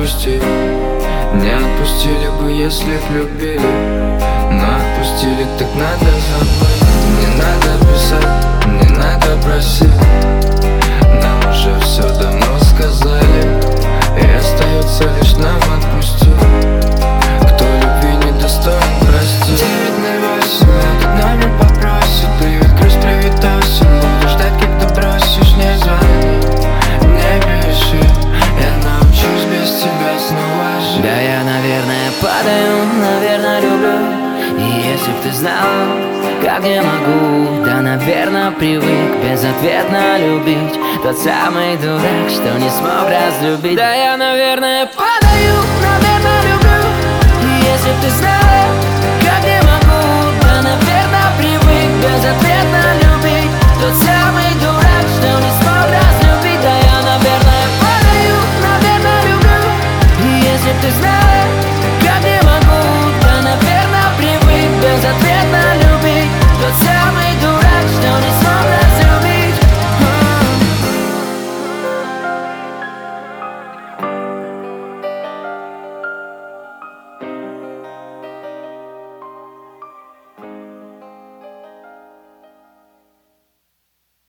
грусти. Не отпустили бы, если б любили, но отпустили, так надо забыть. Не надо писать, не надо просить, нам уже все давно сказали, и остается лишь нам отпустить. Кто любви не достоин, прости. 908, этот номер попросит. Привет, грусть, привет, осень. Буду ждать, когда бросишь, не звони, не пиши. Я научусь без тебя снова жить. Да я, наверное, падаю, наверное, люблю. И если б ты знал, как я могу, да, наверное, привык безответно любить. Тот самый дурак, что не смог разлюбить. Да я, наверное, падаю, наверное, люблю. И если б ты знал,